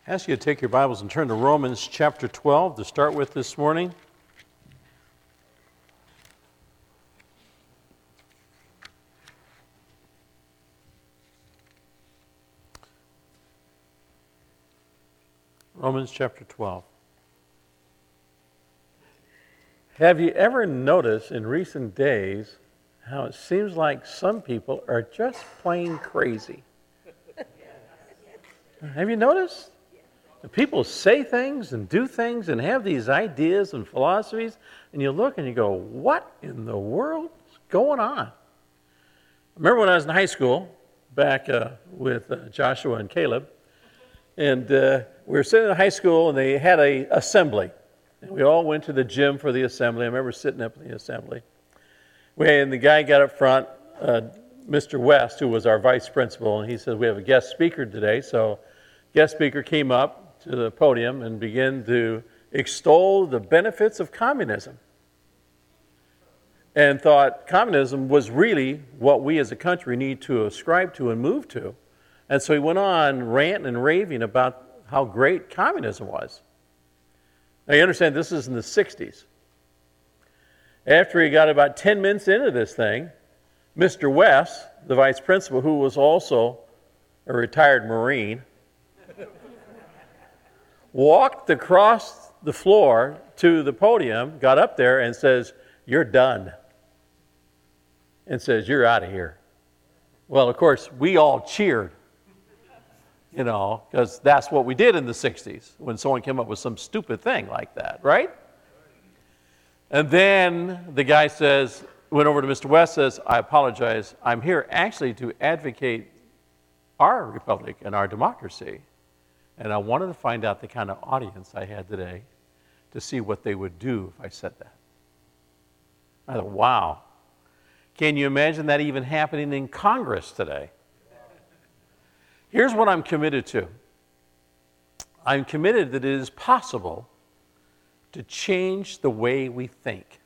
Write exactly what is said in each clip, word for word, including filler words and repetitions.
I ask you to take your Bibles and turn to Romans chapter twelve to start with this morning. Romans chapter twelve. Have you ever noticed in recent days how it seems like some people are just plain crazy? Have you noticed? People say things and do things and have these ideas and philosophies, and you look and you go, what in the world is going on? I remember when I was in high school, back uh, with uh, Joshua and Caleb, and uh, we were sitting in high school and they had a assembly. And we all went to the gym for the assembly. I remember sitting up in the assembly. We, and the guy got up front, uh, Mister West, who was our vice principal, and he said, we have a guest speaker today. So guest speaker came up to the podium and began to extol the benefits of communism, and thought communism was really what we as a country need to ascribe to and move to. And so he went on ranting and raving about how great communism was. Now you understand this is in the sixties. After he got about ten minutes into this thing, Mister West, the vice principal, who was also a retired Marine, walked across the floor to the podium, got up there and says, "You're done." And says, "You're out of here." Well, of course, we all cheered, you know, because that's what we did in the sixties when someone came up with some stupid thing like that, right? And then the guy says, went over to Mister West, says, "I apologize. I'm here actually to advocate our republic and our democracy. And I wanted to find out the kind of audience I had today to see what they would do if I said that." I thought, wow. Can you imagine that even happening in Congress today? Here's what I'm committed to. I'm committed that it is possible to change the way we think.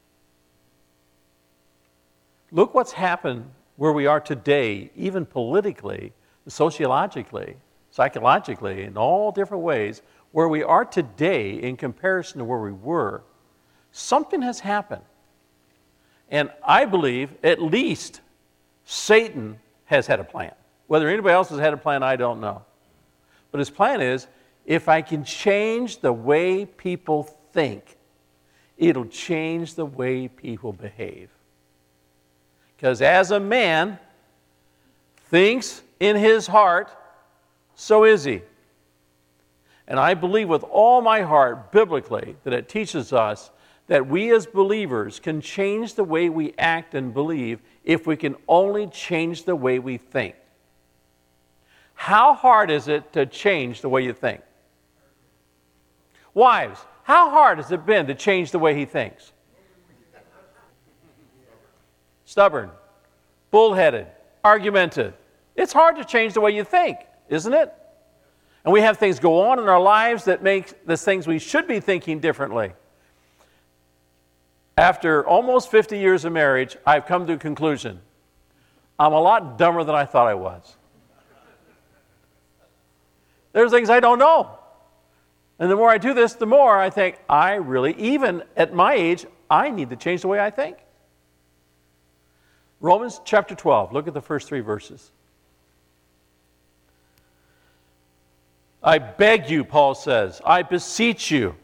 Look what's happened where we are today, even politically, sociologically, psychologically, in all different ways, where we are today in comparison to where we were. Something has happened. And I believe at least Satan has had a plan. Whether anybody else has had a plan, I don't know. But his plan is, if I can change the way people think, it'll change the way people behave. Because as a man thinks in his heart, so is he. And I believe with all my heart, biblically, that it teaches us that we as believers can change the way we act and believe if we can only change the way we think. How hard is it to change the way you think? Wives, how hard has it been to change the way he thinks? Stubborn, bullheaded, argumentative. It's hard to change the way you think, isn't it? And we have things go on in our lives that make the things we should be thinking differently. After almost fifty years of marriage, I've come to a conclusion. I'm a lot dumber than I thought I was. There's things I don't know. And the more I do this, the more I think, I really, even at my age, I need to change the way I think. Romans chapter twelve, look at the first three verses. I beg you, Paul says, I beseech you.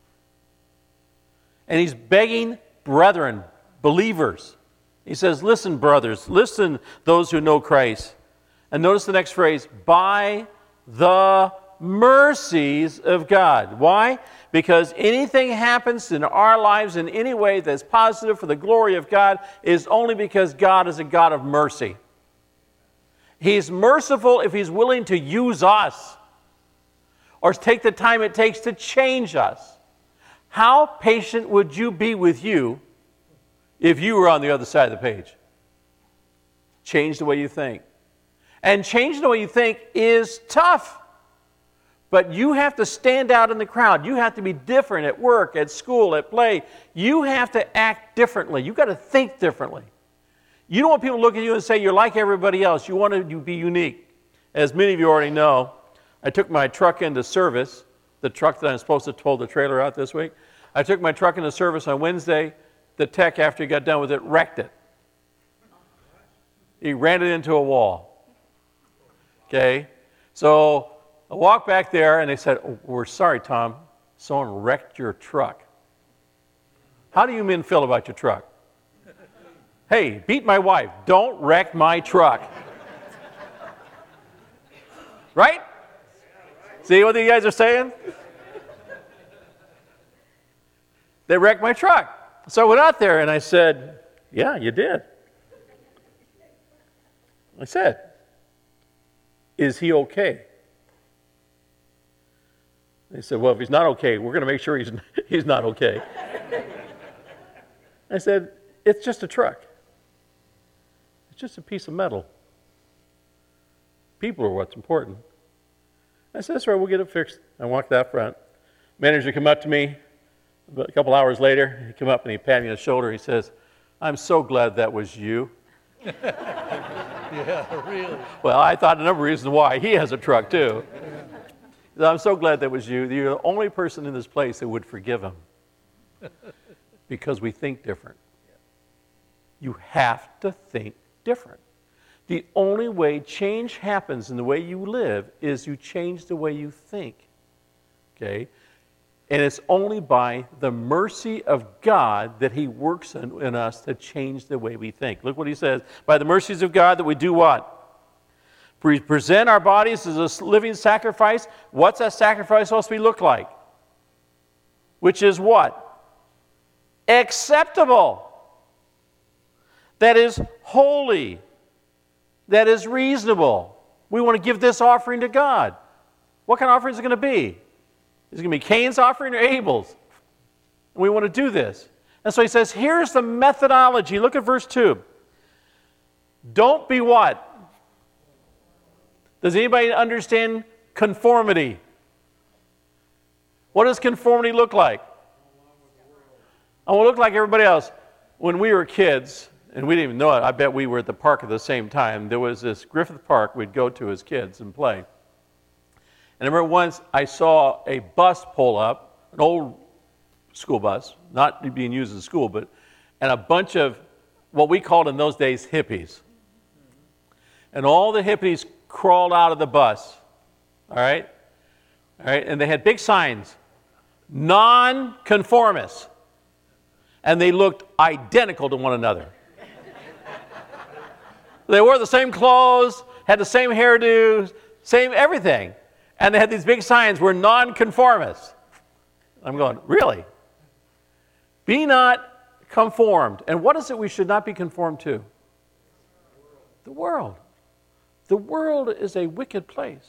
And he's begging brethren, believers. He says, listen, brothers, listen, those who know Christ. And notice the next phrase, by the mercies of God. Why? Because anything happens in our lives in any way that's positive for the glory of God is only because God is a God of mercy. He's merciful if he's willing to use us or take the time it takes to change us. How patient would you be with you if you were on the other side of the page? Change the way you think. And changing the way you think is tough. But you have to stand out in the crowd. You have to be different at work, at school, at play. You have to act differently. You've got to think differently. You don't want people to look at you and say you're like everybody else. You want to be unique. As many of you already know, I took my truck into service, the truck that I'm supposed to pull the trailer out this week. I took my truck into service on Wednesday. The tech, after he got done with it, wrecked it. He ran it into a wall. Okay? So I walked back there, and they said, oh, we're sorry, Tom. Someone wrecked your truck. How do you men feel about your truck? Hey, beat my wife. Don't wreck my truck. Right? See what you guys are saying? They wrecked my truck. So I went out there and I said, yeah, you did. I said, is he okay? They said, well, if he's not okay, we're going to make sure he's, he's not okay. I said, it's just a truck. It's just a piece of metal. People are what's important. I said, that's right, we'll get it fixed. I walked out front. Manager came up to me a couple hours later. He came up and he patted me on the shoulder. He says, I'm so glad that was you. Yeah, really. Well, I thought a number of reasons why. He has a truck too. I'm so glad that was you. You're the only person in this place that would forgive him because we think different. You have to think different. The only way change happens in the way you live is you change the way you think. Okay? And it's only by the mercy of God that he works in, in us to change the way we think. Look what he says. By the mercies of God that we do what? We present our bodies as a living sacrifice. What's that sacrifice supposed to be look like? Which is what? Acceptable. That is holy. That is reasonable. We want to give this offering to God. What kind of offering is it going to be? Is it going to be Cain's offering or Abel's? And we want to do this. And so he says, here's the methodology. Look at verse two. Don't be what? Does anybody understand conformity? What does conformity look like? I want to look like everybody else. When we were kids, and we didn't even know it, I bet we were at the park at the same time. There was this Griffith Park we'd go to as kids and play. And I remember once I saw a bus pull up, an old school bus, not being used in school, but, and a bunch of what we called in those days hippies. And all the hippies crawled out of the bus, all right? All right, and they had big signs, non-conformists, and they looked identical to one another. They wore the same clothes, had the same hairdo, same everything, and they had these big signs, we're non-conformists. I'm going, really? Be not conformed. And what is it we should not be conformed to? The world. The world is a wicked place.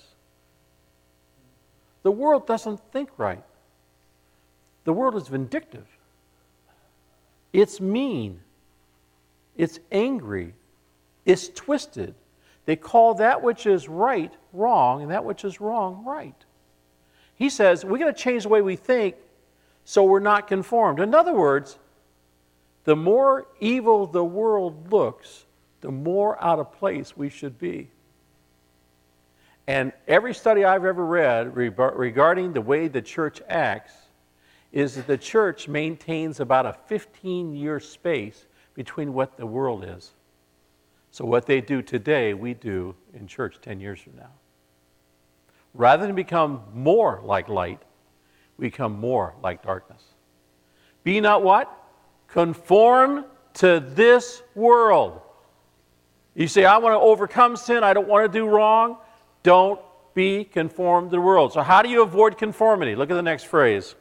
The world doesn't think right. The world is vindictive. It's mean. It's angry. It's twisted. They call that which is right, wrong, and that which is wrong, right. He says, we're going to change the way we think so we're not conformed. In other words, the more evil the world looks, the more out of place we should be. And every study I've ever read regarding the way the church acts is that the church maintains about a fifteen-year space between what the world is. So what they do today, we do in church ten years from now. Rather than become more like light, we become more like darkness. Be not what? Conform to this world. You say, I want to overcome sin, I don't want to do wrong. Don't be conformed to the world. So how do you avoid conformity? Look at the next phrase.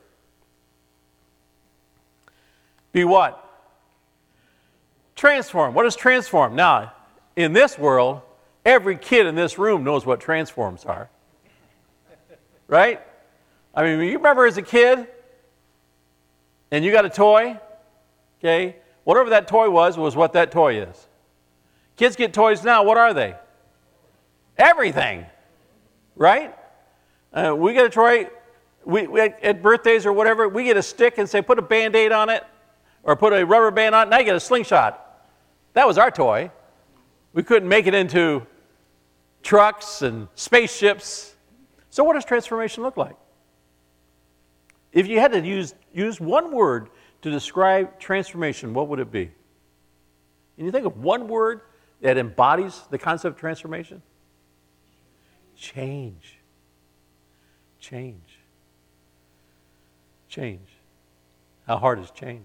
Be what? Transform. What is transform? Now, in this world, every kid in this room knows what transforms are. Right? I mean, you remember as a kid, and you got a toy, okay? Whatever that toy was, was what that toy is. Kids get toys now, what are they? Everything, right? Uh, we get a toy, we, we, at birthdays or whatever, we get a stick and say, put a Band-Aid on it, or put a rubber band on it, now you get a slingshot. That was our toy. We couldn't make it into trucks and spaceships, So what does transformation look like? If you had to use, use one word to describe transformation, what would it be? Can you think of one word that embodies the concept of transformation? Change. Change. Change. How hard is change?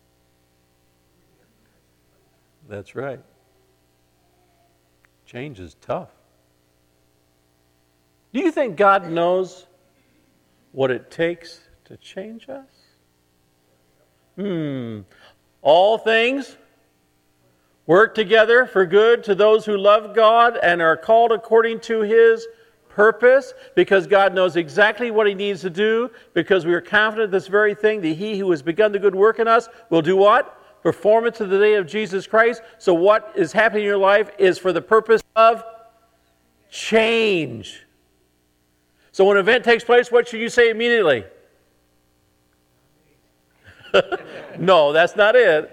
That's right. Change is tough. Do you think God knows what it takes to change us? Hmm. All things work together for good to those who love God and are called according to His purpose, because God knows exactly what He needs to do, because we are confident this very thing, that He who has begun the good work in us will do what? Perform it to the day of Jesus Christ. So what is happening in your life is for the purpose of change. So when an event takes place, what should you say immediately? No, that's not it.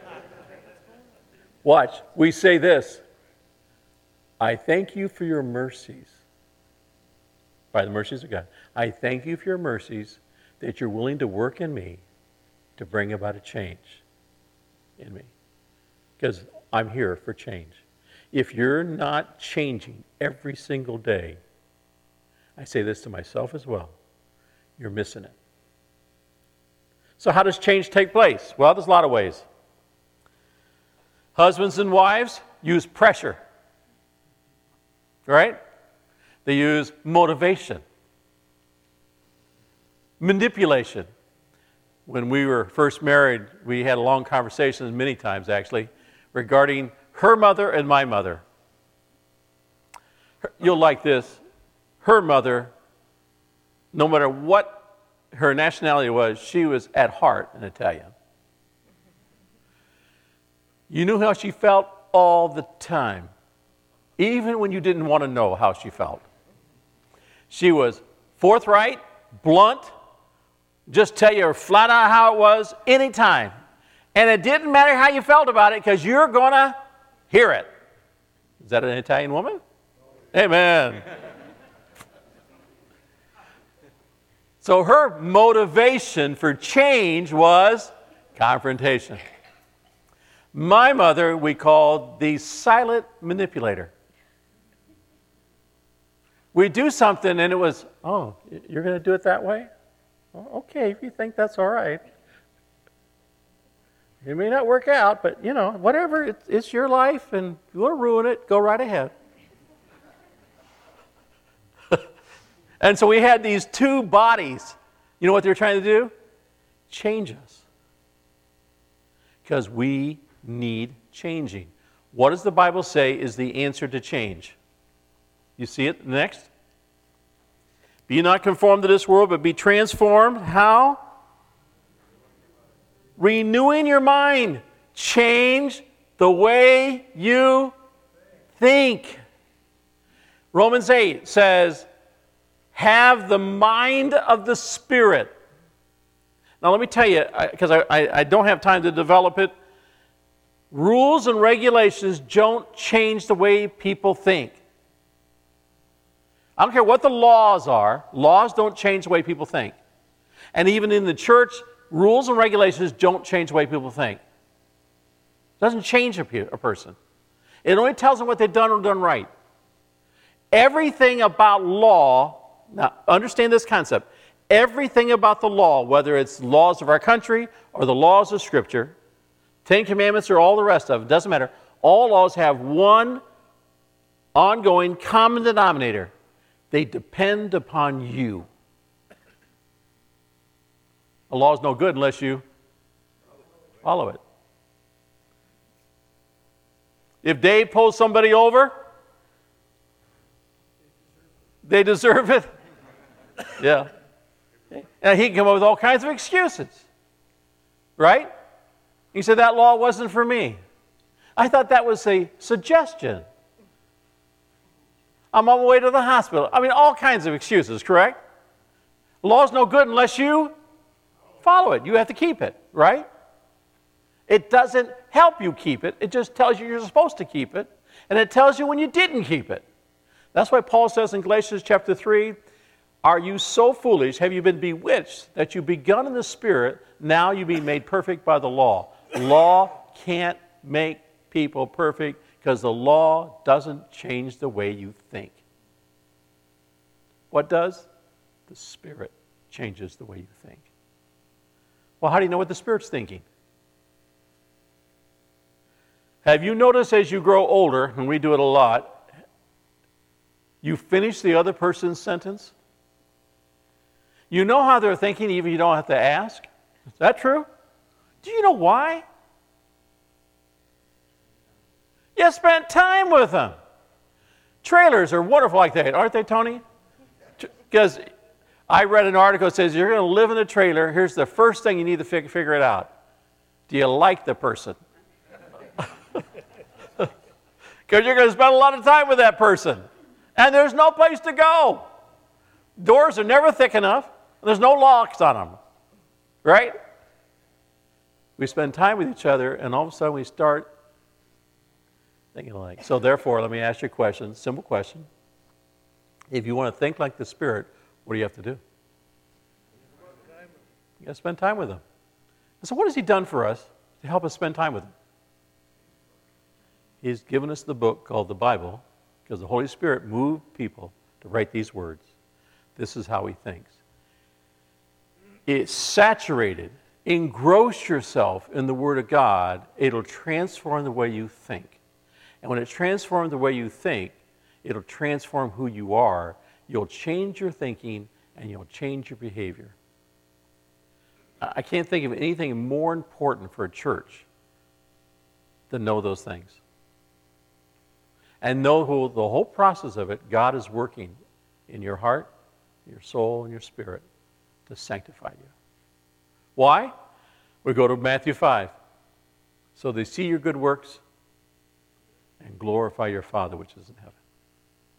Watch. We say this: I thank you for your mercies. By the mercies of God. I thank you for your mercies, that you're willing to work in me to bring about a change in me. Because I'm here for change. If you're not changing every single day, I say this to myself as well, you're missing it. So how does change take place? Well, there's a lot of ways. Husbands and wives use pressure, right? They use motivation, manipulation. When we were first married, we had a long conversation, many times actually, regarding her mother and my mother. You'll like this. Her mother, no matter what her nationality was, she was at heart an Italian. You knew how she felt all the time, even when you didn't want to know how she felt. She was forthright, blunt, just tell you flat out how it was anytime. And it didn't matter how you felt about it, because you're going to hear it. Is that an Italian woman? Amen. So her motivation for change was confrontation. My mother we called the silent manipulator. We do something and it was, oh, you're going to do it that way? Well, okay, if you think that's all right. It may not work out, but, you know, whatever. It's, it's your life, and if you want to ruin it, go right ahead. And so we had these two bodies. You know what they were trying to do? Change us. Because we need changing. What does the Bible say is the answer to change? You see it next? Be not conformed to this world, but be transformed. How? Renewing your mind. Change the way you think. Romans eight says, have the mind of the Spirit. Now let me tell you, because I, I, I don't have time to develop it, rules and regulations don't change the way people think. I don't care what the laws are, laws don't change the way people think. And even in the church, rules and regulations don't change the way people think. It doesn't change a, pe- a person. It only tells them what they've done or done right. Everything about law, now understand this concept, everything about the law, whether it's laws of our country or the laws of Scripture, Ten Commandments or all the rest of it, doesn't matter. All laws have one ongoing common denominator. They depend upon you. A law is no good unless you follow it. If Dave pulls somebody over, they deserve it. Yeah. And he can come up with all kinds of excuses. Right? He said, that law wasn't for me. I thought that was a suggestion. I'm on my way to the hospital. I mean, all kinds of excuses, correct? Law's no good unless you follow it. You have to keep it, right? It doesn't help you keep it. It just tells you you're supposed to keep it. And it tells you when you didn't keep it. That's why Paul says in Galatians chapter three, Are you so foolish? Have you been bewitched that you begun in the Spirit, now you be made perfect by the law? Law can't make people perfect because the law doesn't change the way you think. What does? The Spirit changes the way you think. Well, how do you know what the Spirit's thinking? Have you noticed as you grow older, and we do it a lot, you finish the other person's sentence? You know how they're thinking even if you don't have to ask? Is that true? Do you know why? You spent time with them. Trailers are wonderful like that, aren't they, Tony? Because I read an article that says you're going to live in a trailer. Here's the first thing you need to fig- figure it out. Do you like the person? Because you're going to spend a lot of time with that person. And there's no place to go. Doors are never thick enough. There's no locks on them. Right? We spend time with each other, and all of a sudden we start thinking alike. So therefore, let me ask you a question, simple question. If you want to think like the Spirit, what do you have to do? You got to spend time with Him. So what has He done for us to help us spend time with Him? He's given us the book called the Bible because the Holy Spirit moved people to write these words. This is how He thinks. It's saturated. Engross yourself in the Word of God. It'll transform the way you think. And when it transforms the way you think, it'll transform who you are. You'll change your thinking and you'll change your behavior. I can't think of anything more important for a church than know those things. And know who, the whole process of it, God is working in your heart, your soul, and your spirit to sanctify you. Why? We go to Matthew five. So they see your good works and glorify your Father which is in heaven.